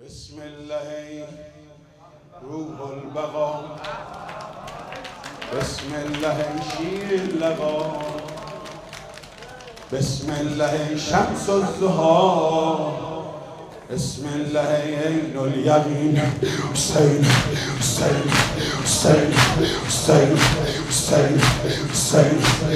بسم الله روح البقا، بسم الله شیر اللقا، بسم الله شمس الضحى، بسم الله عین الیقین. حسین حسین حسین حسین حسین حسین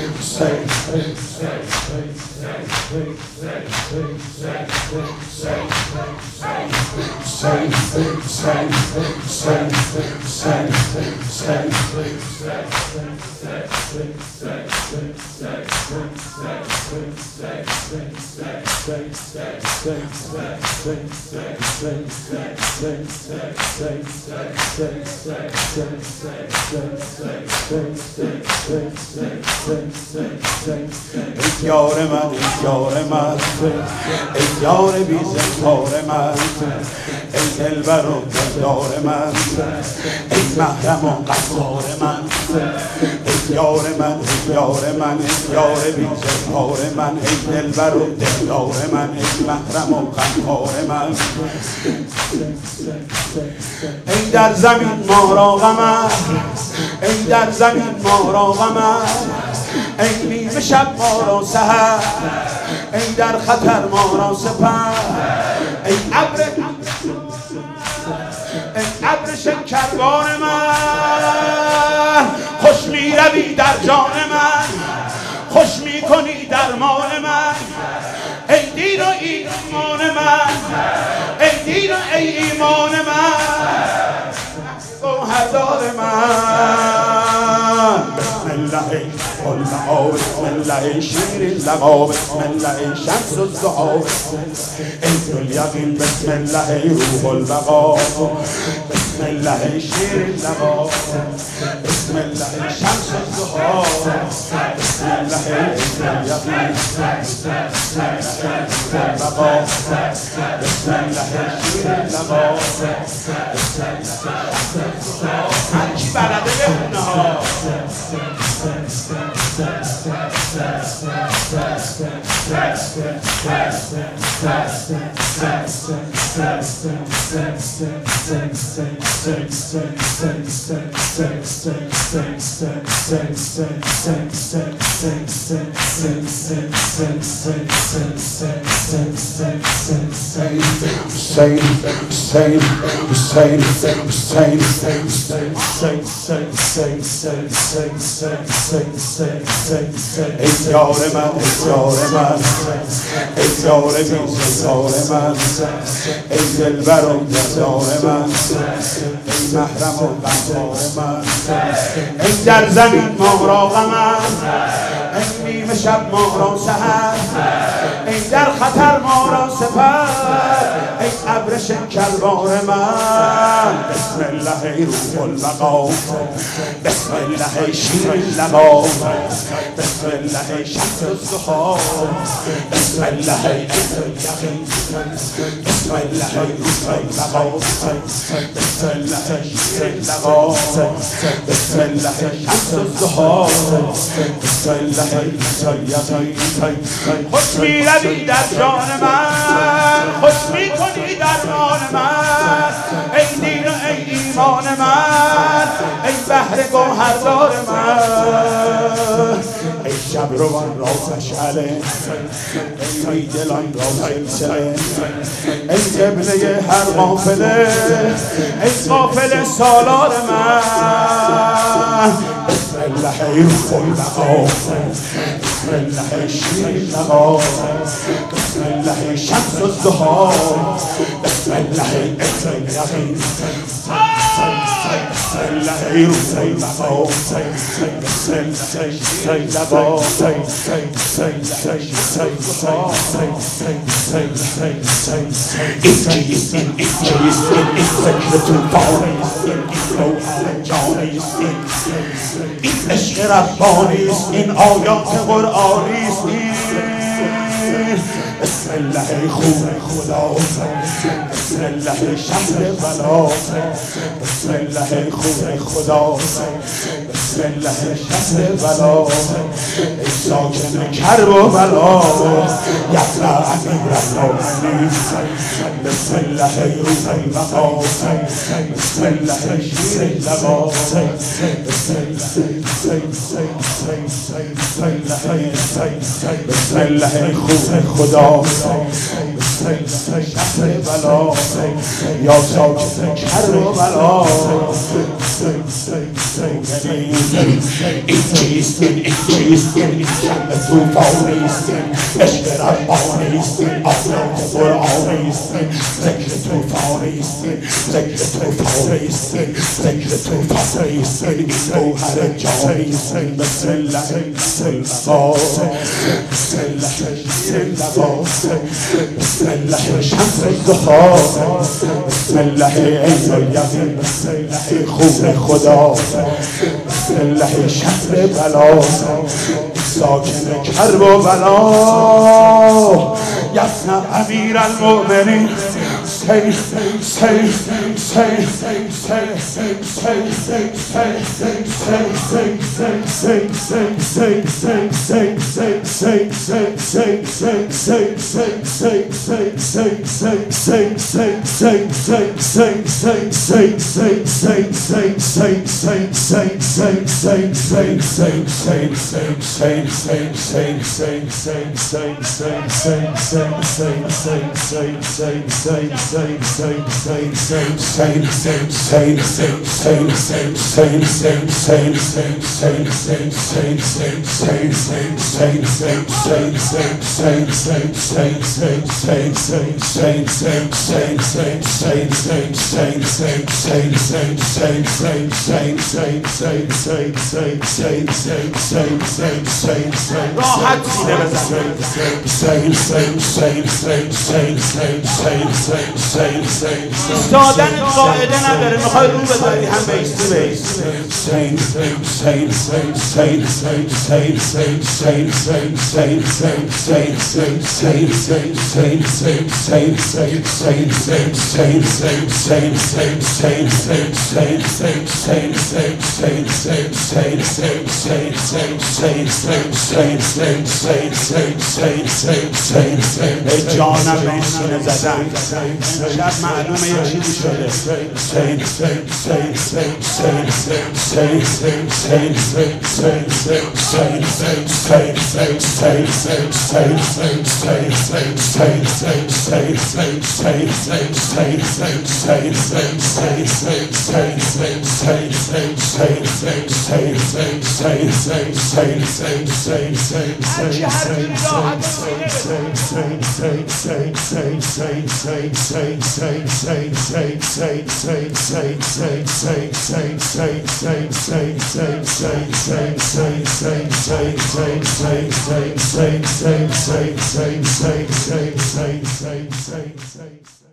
ای یار من، ای یار من، ای یار بی زنهار من، ای دلبر و دلدار من، ای محرم و قهار من، ای یار من، ای یار من، ای یار بی زنهار من، ای دلبر و دلدار من، ای محرم و قهار من. ای در زمین ما را غم، ای در زمین ما را غم، ای نیمه شب ما را سحر، ای در خطر ما را سپر، ای ابر شکربار من، خوش می روی در جان من، خوش می کنی درمان من، ای دین و ایمان من، ای دین و ای ایمان من، گوهردار من. بسم الله البقا، بسم الله شیر اللقا، بسم الله شمس الضحى، عین الیقین. بسم الله روح البقا، بسم الله شیر اللقا، بسم الله شمس الضحى، بسم الله عین الیقین. البقا، بسم الله شیر اللقا، هر کی بلده بخونه ها. ای یار من، ای یار من، ای یار بی زنهار من، ای دلبر و دلدار من، ای محرم و قهار من. ای در زمین ما را غم، ای نیمه شب ما را سحر، ای در خطر ما را سپر، ای ابر شکربار من. بسم الله روح البقا، بسم الله شیر اللقا، بسم الله شمس الضحى، بسم الله عین الیقین. بسم الله روح البقا، بسم الله شیر اللقا، بسم الله شمس الضحى، بسم الله عین الیقین. خوش می روی در جان من، خوش می کنی درمان من، ای دین و ای ایمان من، ای بحر گوهردار من، ای شب روان را مشعله، ای دلان را سلسله، ای قبله هر قافله، ای قافله سالار من. بسم الله روح البقا، بسم الله شیر اللقا، بسم الله شمس الضحى، بسم الله عین الیقین. بسم الله روح البقا، بسم الله شیر اللقا، بسم الله شمس الضحى. اینجیست این فکر طوفانیست، این روح جانیست، این عشق ربانیست، این آیات قرآنیست. بسم الله خوب خدا، بسم الله شمس بلا، بسم الله خوب خدا، بسم الله شهر بلا ای ساکن کرب و بلا یطلع امیر المؤمنین بسم الله روح البقا بسم الله شیر اللقا بسم الله خوب خدا بسم الله شهر بلا یا ساکن کرب و بلا این چیست این شب توفانیست عشق ربانیست آیات قرآنیست ذکر توفانیست ذکر توفانیست این گوهر جانیست بسم الله سلبا بسم الله سلبا بسم الله شمس الضحی بسم الله عین الیقین بسم الله خوب خدا بسم الله شهر بلا ساکن کرب و بلا یصنع امیر المؤمنین راحت سینه بزن ایستادن قاعده نداره میخوای رو بذاری هم بیستی ای جانم به این سینه زدن شب معلومه یه چیزی شده say